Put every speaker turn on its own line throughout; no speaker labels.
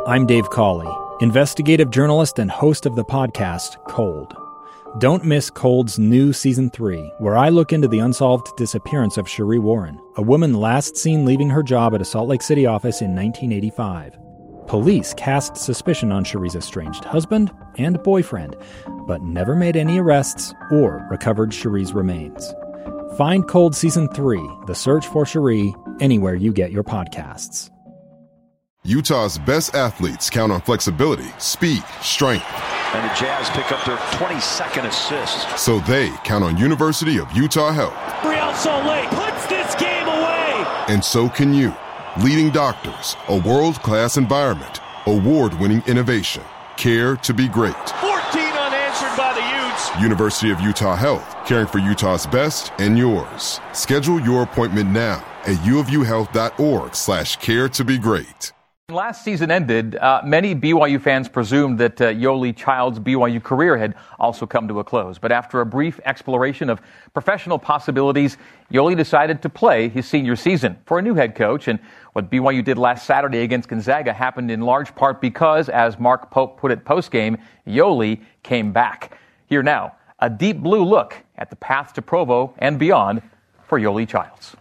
I'm Dave Cawley, investigative journalist and host of the podcast Cold. Don't miss Cold's new Season 3, where I look into the unsolved disappearance of Sheree Warren, a woman last seen leaving her job at a Salt Lake City office in 1985. Police cast suspicion on Sheree's estranged husband and boyfriend, but never made any arrests or recovered Sheree's remains. Find Cold Season 3, The Search for Sheree, anywhere you get your podcasts.
Utah's best athletes count on flexibility, speed, strength.
And the Jazz pick up their 22nd assist.
So they count on University of Utah Health.
Real Salt Lake puts this game away.
And so can you. Leading doctors, a world-class environment, award-winning innovation, care to be great.
14 unanswered by the Utes.
University of Utah Health, caring for Utah's best and yours. Schedule your appointment now at uofuhealth.org/care to be great.
Last season ended, many BYU fans presumed that Yoeli Child's BYU career had also come to a close. But after a brief exploration of professional possibilities, Yoeli decided to play his senior season for a new head coach. And what BYU did last Saturday against Gonzaga happened in large part because, as Mark Pope put it postgame, Yoeli came back. Here now, a deep blue look at the path to Provo and beyond for Yoeli Childs.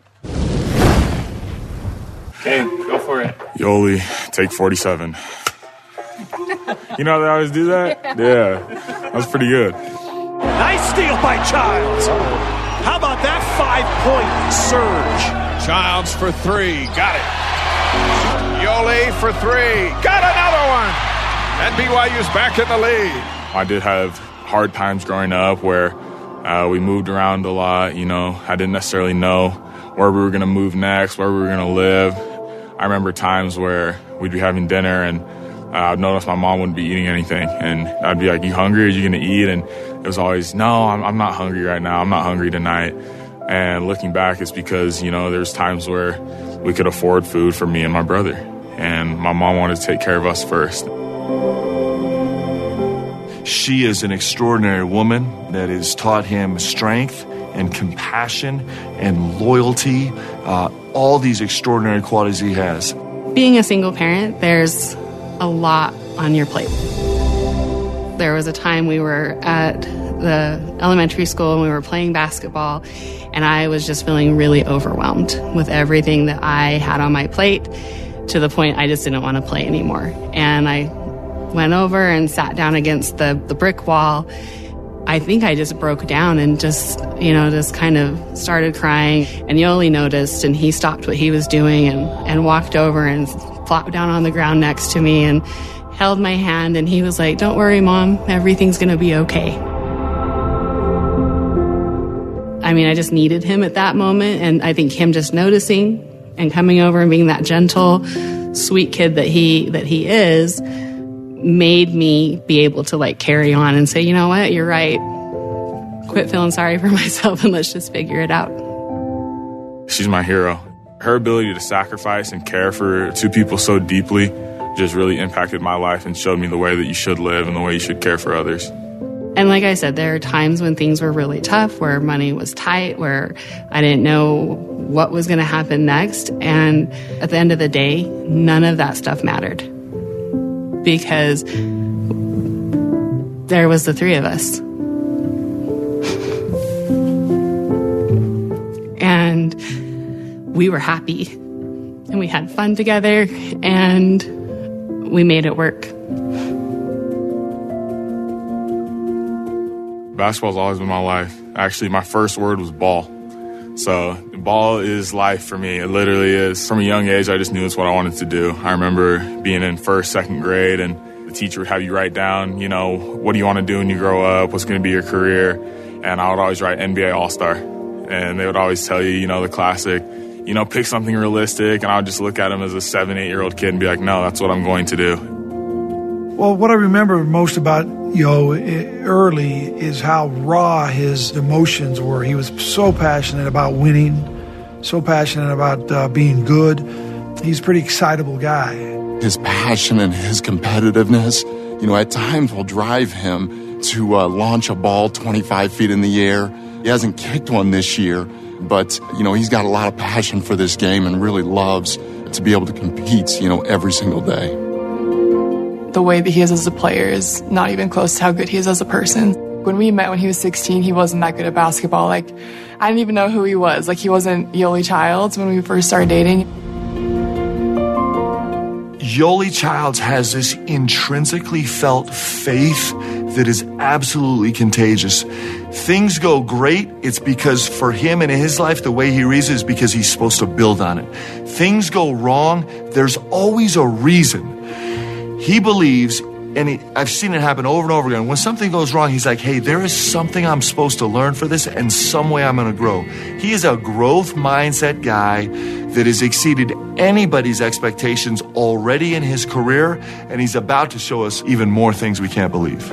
Okay, go for it.
Yoeli, take 47. You know how they always do that? Yeah, that was pretty good.
Nice steal by Childs. How about that 5-point surge?
Childs for three. Got it. Yoeli for three. Got another one. And BYU's back in the lead.
I did have hard times growing up where we moved around a lot. You know, I didn't necessarily know where we were going to move next, where we were going to live. I remember times where we'd be having dinner and I'd notice my mom wouldn't be eating anything. And I'd be like, you hungry? Are you going to eat? And it was always, no, I'm not hungry right now. I'm not hungry tonight. And looking back, it's because, you know, there's times where we could afford food for me and my brother. And my mom wanted to take care of us first.
She is an extraordinary woman that has taught him strength and compassion and loyalty, all these extraordinary qualities he has.
Being a single parent, there's a lot on your plate. There was a time we were at the elementary school and we were playing basketball, and I was just feeling really overwhelmed with everything that I had on my plate, to the point I just didn't want to play anymore. And I went over and sat down against the brick wall. I think I just broke down and just kind of started crying. And Yoeli noticed, and he stopped what he was doing and walked over and flopped down on the ground next to me and held my hand. And he was like, "Don't worry, Mom, everything's going to be okay." I mean, I just needed him at that moment. And I think him just noticing and coming over and being that gentle, sweet kid that he is, made me be able to carry on and say, you know what, you're right. Quit feeling sorry for myself and let's just figure it out.
She's my hero. Her ability to sacrifice and care for two people so deeply just really impacted my life and showed me the way that you should live and the way you should care for others.
And like I said, there are times when things were really tough, where money was tight, where I didn't know what was going to happen next. And at the end of the day, none of that stuff mattered, because there was the three of us. And we were happy, and we had fun together, and we made it work.
Basketball's always been my life. Actually, my first word was ball. So ball is life for me. It literally is. From a young age, I just knew it's what I wanted to do. I remember being in first, second grade, and the teacher would have you write down, what do you want to do when you grow up? What's going to be your career? And I would always write NBA All-Star. And they would always tell you, the classic, pick something realistic. And I would just look at them as a 7, 8-year-old kid and be like, no, that's what I'm going to do.
Well, what I remember most about early is how raw his emotions were. He was so passionate about winning, so passionate about being good. He's a pretty excitable guy.
His passion and his competitiveness, at times will drive him to launch a ball 25 feet in the air. He hasn't kicked one this year, but, he's got a lot of passion for this game and really loves to be able to compete, every single day.
the way that he is as a player is not even close to how good he is as a person. When we met when he was 16, he wasn't that good at basketball. Like, I didn't even know who he was. Like, he wasn't Yoeli Childs when we first started dating.
Yoeli Childs has this intrinsically felt faith that is absolutely contagious. Things go great, it's because for him and in his life, the way he reasons is because he's supposed to build on it. Things go wrong, there's always a reason. He believes, and I've seen it happen over and over again, when something goes wrong, he's like, hey, there is something I'm supposed to learn for this, and some way I'm going to grow. He is a growth mindset guy that has exceeded anybody's expectations already in his career, and he's about to show us even more things we can't believe.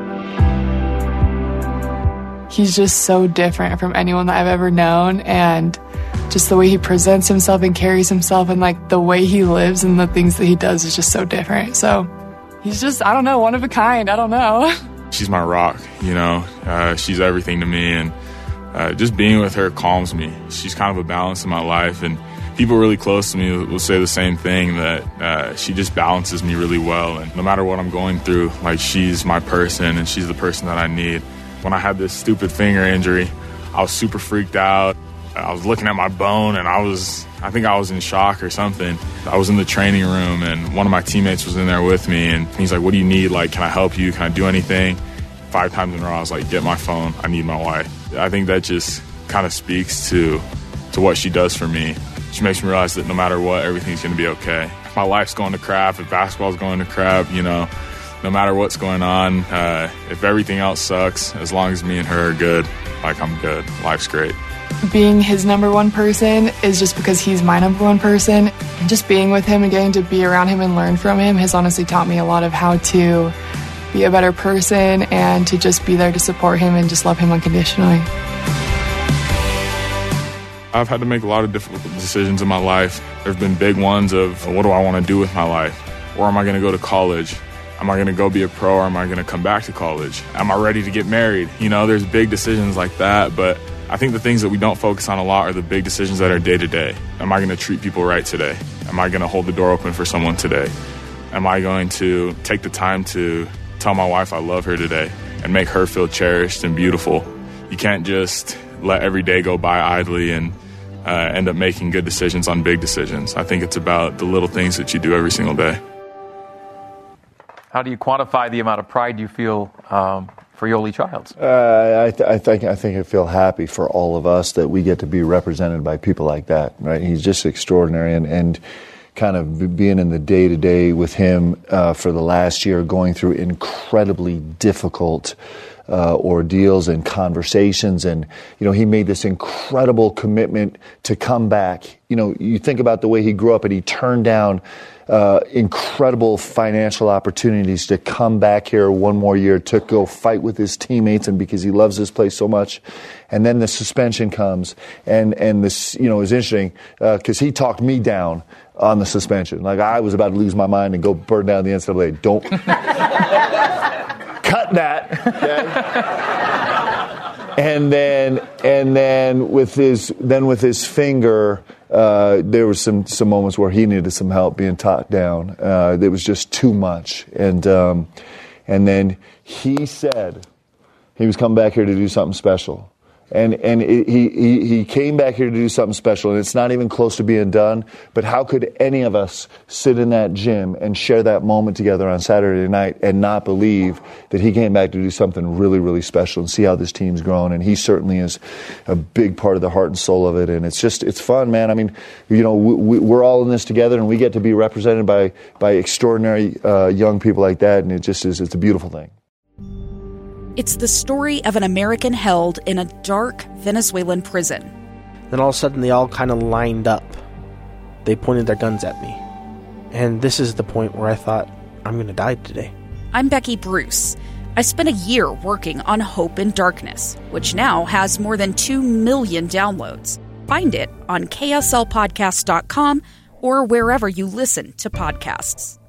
He's just so different from anyone that I've ever known, and just the way he presents himself and carries himself and like the way he lives and the things that he does is just so different. So he's just, I don't know, one of a kind. I don't know.
She's my rock, you know. She's everything to me, and just being with her calms me. She's kind of a balance in my life, and people really close to me will say the same thing, that she just balances me really well. And no matter what I'm going through, like, she's my person, and she's the person that I need. When I had this stupid finger injury, I was super freaked out. I was looking at my bone, and I think I was in shock or something. I was in the training room, and one of my teammates was in there with me, and he's like, what do you need? Like, can I help you? Can I do anything? 5 times in a row, I was like, get my phone. I need my wife. I think that just kind of speaks to what she does for me. She makes me realize that no matter what, everything's going to be okay. If my life's going to crap, if basketball's going to crap, you know, no matter what's going on, if everything else sucks, as long as me and her are good, like, I'm good. Life's great.
Being his number one person is just because he's my number one person. And just being with him and getting to be around him and learn from him has honestly taught me a lot of how to be a better person and to just be there to support him and just love him unconditionally.
I've had to make a lot of difficult decisions in my life. There have been big ones of, what do I want to do with my life? Where am I going to go to college? Am I going to go be a pro, or am I going to come back to college? Am I ready to get married? You know, there's big decisions like that, but I think the things that we don't focus on a lot are the big decisions that are day to day. Am I going to treat people right today? Am I going to hold the door open for someone today? Am I going to take the time to tell my wife I love her today and make her feel cherished and beautiful? You can't just let every day go by idly and end up making good decisions on big decisions. I think it's about the little things that you do every single day.
How do you quantify the amount of pride you feel for Yoeli Childs?
I think I feel happy for all of us that we get to be represented by people like that. Right? He's just extraordinary, and kind of being in the day-to-day with him for the last year, going through incredibly difficult ordeals and conversations, and you know, he made this incredible commitment to come back. You know, you think about the way he grew up, and he turned down incredible financial opportunities to come back here one more year to go fight with his teammates, and because he loves this place so much. And then the suspension comes, and this, you know, is interesting because he talked me down on the suspension. Like, I was about to lose my mind and go burn down the NCAA. Don't cut that. Okay? And then with his finger. There was some moments where he needed some help being talked down. It was just too much. And then he said he was coming back here to do something special. And he came back here to do something special, and it's not even close to being done. But how could any of us sit in that gym and share that moment together on Saturday night and not believe that he came back to do something really, really special and see how this team's grown? And he certainly is a big part of the heart and soul of it. And it's fun, man. I mean, you know, we're all in this together, and we get to be represented by extraordinary young people like that. And it's a beautiful thing.
It's the story of an American held in a dark Venezuelan prison.
Then all of a sudden they all kind of lined up. They pointed their guns at me. And this is the point where I thought, I'm going to die today.
I'm Becky Bruce. I spent a year working on Hope in Darkness, which now has more than 2 million downloads. Find it on kslpodcast.com or wherever you listen to podcasts.